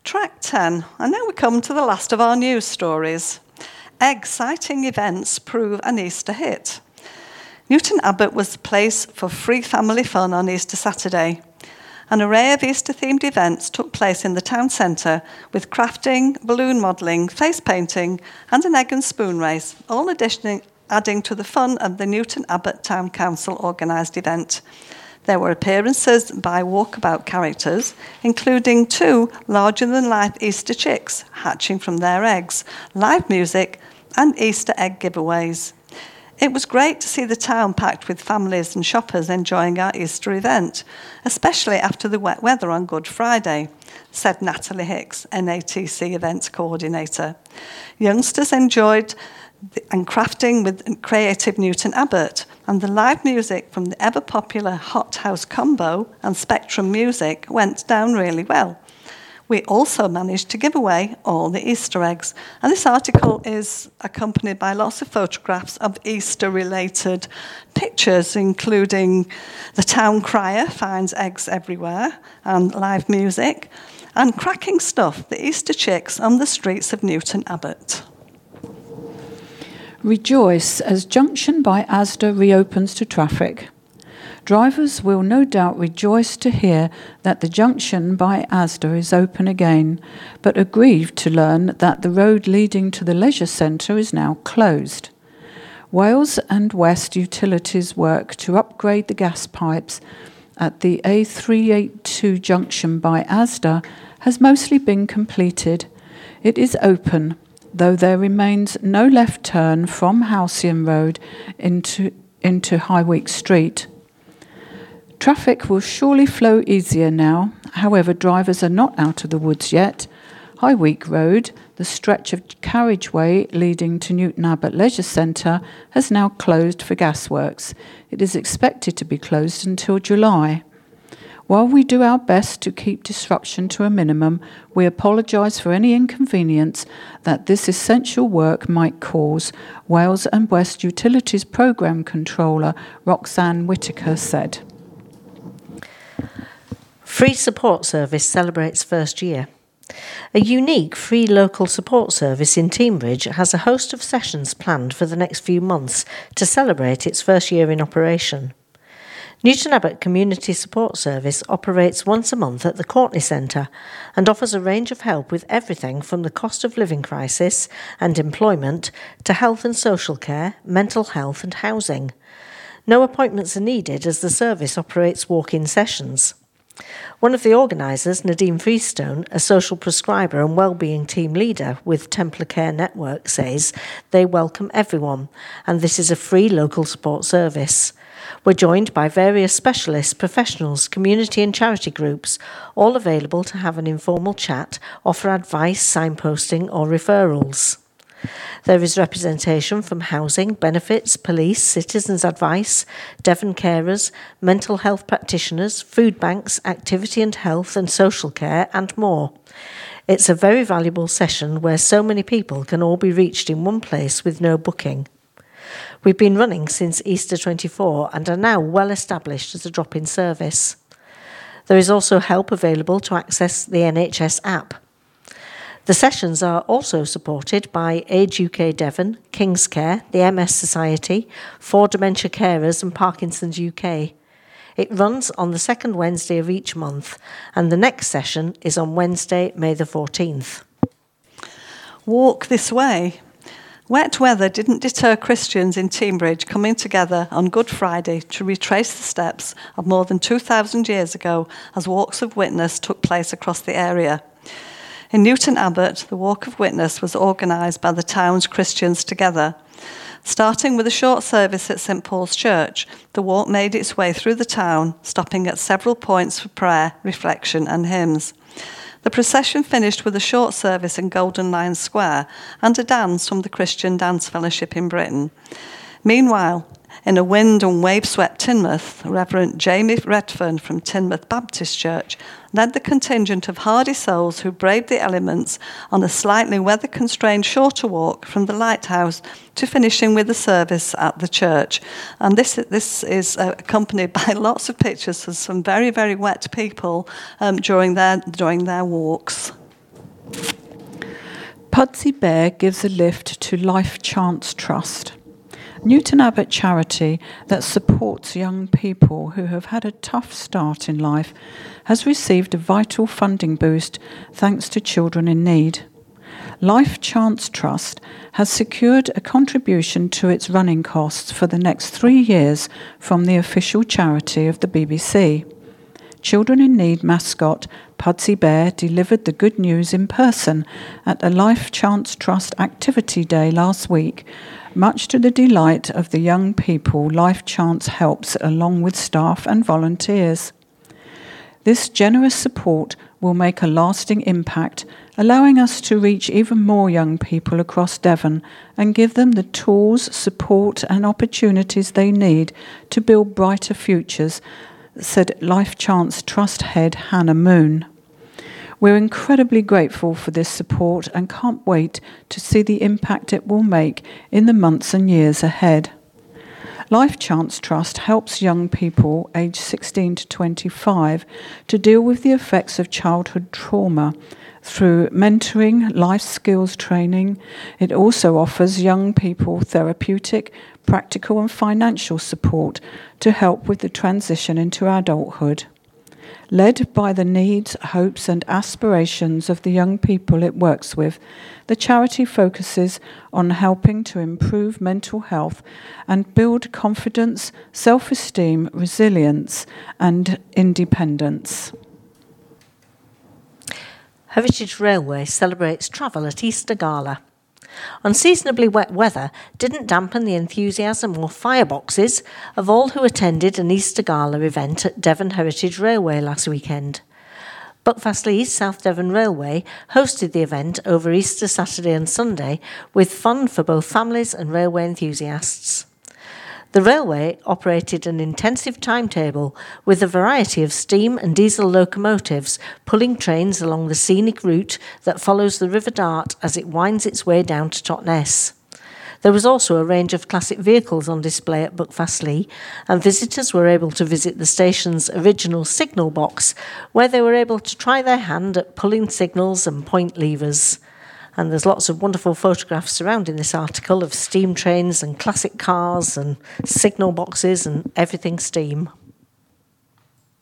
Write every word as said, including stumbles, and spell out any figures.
Track ten, and now we come to the last of our news stories. Exciting events prove an Easter hit. Newton Abbot was the place for free family fun on Easter Saturday. An array of Easter-themed events took place in the town centre with crafting, balloon modelling, face painting and an egg and spoon race, all additioning, adding to the fun of the Newton Abbot Town Council organised event. There were appearances by walkabout characters, including two larger-than-life Easter chicks hatching from their eggs, live music and Easter egg giveaways. It was great to see the town packed with families and shoppers enjoying our Easter event, especially after the wet weather on Good Friday, said Natalie Hicks, N A T C Events Coordinator. Youngsters enjoyed the, and crafting with creative Newton Abbot, and the live music from the ever-popular Hot House Combo and Spectrum Music went down really well. We also managed to give away all the Easter eggs. And this article is accompanied by lots of photographs of Easter-related pictures, including the town crier finds eggs everywhere, and live music, and cracking stuff, the Easter chicks on the streets of Newton Abbot. Rejoice as Junction by Asda reopens to traffic. Drivers will no doubt rejoice to hear that the junction by Asda is open again, but are grieved to learn that the road leading to the leisure centre is now closed. Wales and West Utilities work to upgrade the gas pipes at the A three eighty-two junction by Asda has mostly been completed. It is open, though there remains no left turn from Halcyon Road into, into Highweek Street. Traffic will surely flow easier now. However, drivers are not out of the woods yet. Highweek Road, the stretch of carriageway leading to Newton Abbot Leisure Centre, has now closed for gasworks. It is expected to be closed until July. While we do our best to keep disruption to a minimum, we apologise for any inconvenience that this essential work might cause, Wales and West Utilities Programme Controller Roxanne Whitaker said. Free Support Service celebrates first year. A unique free local support service in Teignbridge has a host of sessions planned for the next few months to celebrate its first year in operation. Newton Abbot Community Support Service operates once a month at the Courtney Centre and offers a range of help with everything from the cost of living crisis and employment to health and social care, mental health and housing. No appointments are needed as the service operates walk-in sessions. One of the organisers, Nadine Freestone, a social prescriber and wellbeing team leader with Templar Care Network, says they welcome everyone and this is a free local support service. We're joined by various specialists, professionals, community and charity groups, all available to have an informal chat, offer advice, signposting or referrals. There is representation from housing, benefits, police, citizens' advice, Devon carers, mental health practitioners, food banks, activity and health and social care and more. It's a very valuable session where so many people can all be reached in one place with no booking. We've been running since Easter twenty-four and are now well established as a drop-in service. There is also help available to access the N H S app. The sessions are also supported by Age U K Devon, King's Care, the M S Society, For Dementia Carers and Parkinson's U K. It runs on the second Wednesday of each month and the next session is on Wednesday, May the fourteenth. Walk this way. Wet weather didn't deter Christians in Teignbridge coming together on Good Friday to retrace the steps of more than two thousand years ago as walks of witness took place across the area. In Newton Abbot, the Walk of Witness was organised by the town's Christians together. Starting with a short service at St Paul's Church, the walk made its way through the town, stopping at several points for prayer, reflection and hymns. The procession finished with a short service in Golden Lion Square and a dance from the Christian Dance Fellowship in Britain. Meanwhile, in a wind and wave-swept Teignmouth, Reverend Jamie Redfern from Teignmouth Baptist Church led the contingent of hardy souls who braved the elements on a slightly weather-constrained shorter walk from the lighthouse to finishing with a service at the church. And this, this is uh, accompanied by lots of pictures of some very, very wet people um, during their, during their walks. Pudsey Bear gives a lift to Life Chance Trust. Newton Abbot charity that supports young people who have had a tough start in life has received a vital funding boost thanks to Children in Need. Life Chance Trust has secured a contribution to its running costs for the next three years from the official charity of the B B C. Children in Need mascot Pudsey Bear delivered the good news in person at a Life Chance Trust activity day last week, much to the delight of the young people Life Chance helps along with staff and volunteers. This generous support will make a lasting impact, allowing us to reach even more young people across Devon and give them the tools, support and opportunities they need to build brighter futures, said Life Chance Trust head Hannah Moon. We're incredibly grateful for this support and can't wait to see the impact it will make in the months and years ahead. Life Chance Trust helps young people aged sixteen to twenty-five to deal with the effects of childhood trauma through mentoring, life skills training. It also offers young people therapeutic, practical and financial support to help with the transition into adulthood. Led by the needs, hopes and aspirations of the young people it works with, the charity focuses on helping to improve mental health and build confidence, self-esteem, resilience and independence. Heritage Railway celebrates travel at Easter Gala. Unseasonably wet weather didn't dampen the enthusiasm or fireboxes of all who attended an Easter Gala event at Devon Heritage Railway last weekend. Buckfastleigh South Devon Railway hosted the event over Easter Saturday and Sunday with fun for both families and railway enthusiasts. The railway operated an intensive timetable with a variety of steam and diesel locomotives pulling trains along the scenic route that follows the River Dart as it winds its way down to Totnes. There was also a range of classic vehicles on display at Buckfastleigh, and visitors were able to visit the station's original signal box, where they were able to try their hand at pulling signals and point levers. And there's lots of wonderful photographs surrounding this article of steam trains and classic cars and signal boxes and everything steam.